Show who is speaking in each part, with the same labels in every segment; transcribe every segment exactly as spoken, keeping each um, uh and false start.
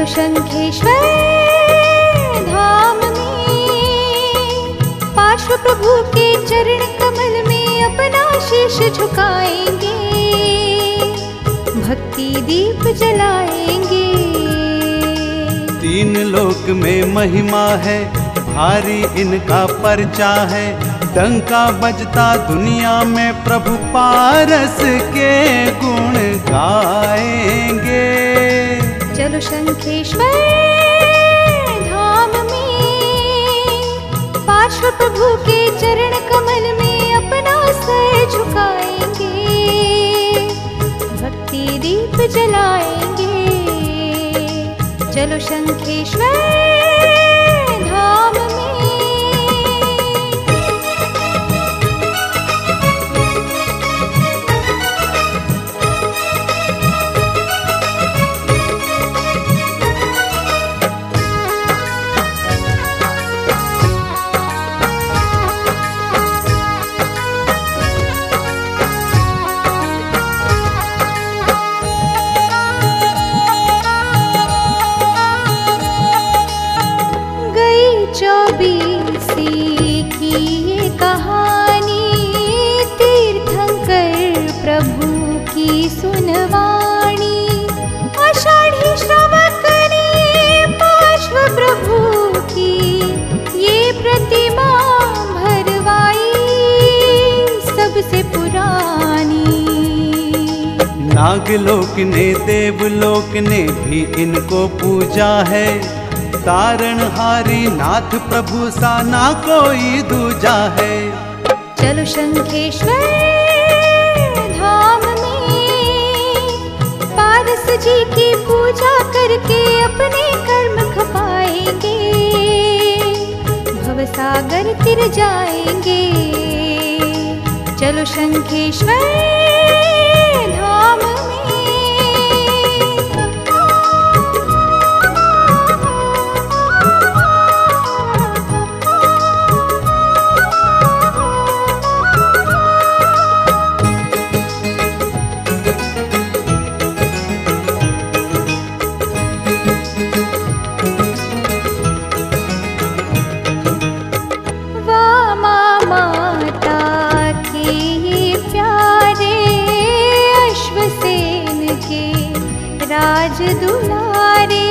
Speaker 1: चलो शंखेश्वर धाम में, पार्श्व प्रभु के चरण कमल में अपना शीश झुकाएंगे, भक्ति दीप जलाएंगे।
Speaker 2: तीन लोक में महिमा है, भारी इनका परचा है, डंका बजता दुनिया में प्रभु पारस के गुण गाएंगे।
Speaker 1: चलो शंखेश्वर धाम में, पार्श्व प्रभु के चरण कमल में अपना सर झुकाएंगे, भक्ति दीप जलाएंगे। चलो शंखेश्वर धाम में। चौबीसी की ये कहानी, तीर्थंकर प्रभु की सुनवाणी, आषाढ़ी श्रावक ने पार्श्व प्रभु की ये प्रतिमा भरवाई, सबसे पुरानी।
Speaker 2: नागलोक ने देवलोक ने भी इनको पूजा है, तारणहारी नाथ प्रभु सा ना कोई दूजा है।
Speaker 1: चलो शंखेश्वर धाम में, पारस जी की पूजा करके अपने कर्म खपाएंगे, भवसागर तिर जाएंगे। चलो शंखेश्वर धाम में। राज दुलारे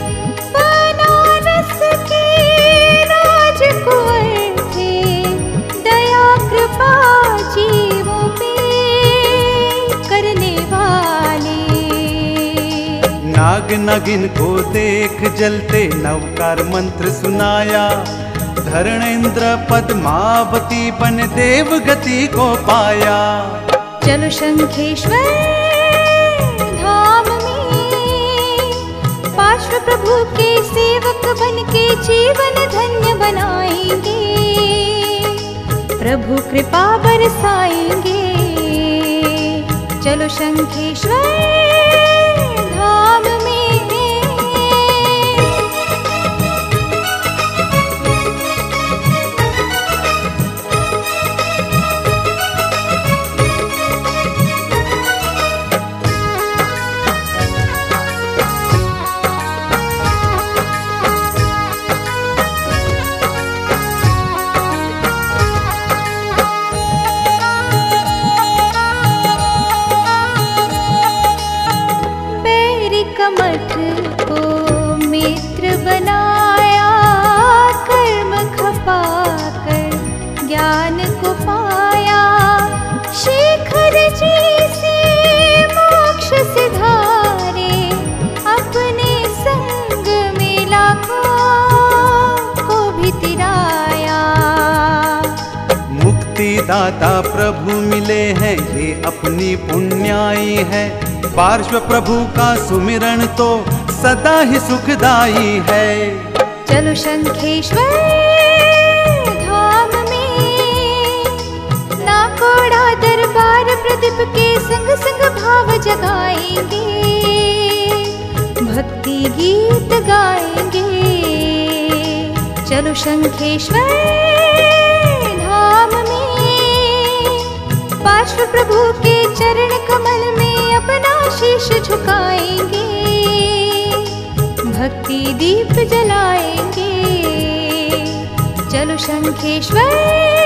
Speaker 1: बनारस के राजकुंवर थे, दया कृपा जीवों पे करने वाले।
Speaker 2: नाग नागिन को देख जलते नवकार मंत्र सुनाया, धरणेन्द्र पद्मावती बन देव गति को पाया।
Speaker 1: चलो शंखेश्वर पार्श्व प्रभु के सेवक बन के जीवन धन्य बनाएंगे, प्रभु कृपा बरसाएंगे। चलो शंखेश्वर धाम में। मठ को मित्र बनाया, कर्म खपाकर ज्ञान को पाया, शेखर जी से मोक्ष सिधारे, अपने संग में लाखों को भी तिराया।
Speaker 2: मुक्तिदाता प्रभु मिले हैं, ये अपनी पुण्याई है, पार्श्व प्रभु का सुमिरन तो सदा ही सुखदाई है।
Speaker 1: चलो शंखेश्वर धाम में, नाकोड़ा दरबार प्रदीप के संग संग भाव जगाएंगे, भक्ति गीत गाएंगे। चलो शंखेश्वर धाम में, पार्श्व प्रभु के चरण कमल में अपना शीश झुकाएंगे, भक्ति दीप जलाएंगे। चलो शंखेश्वर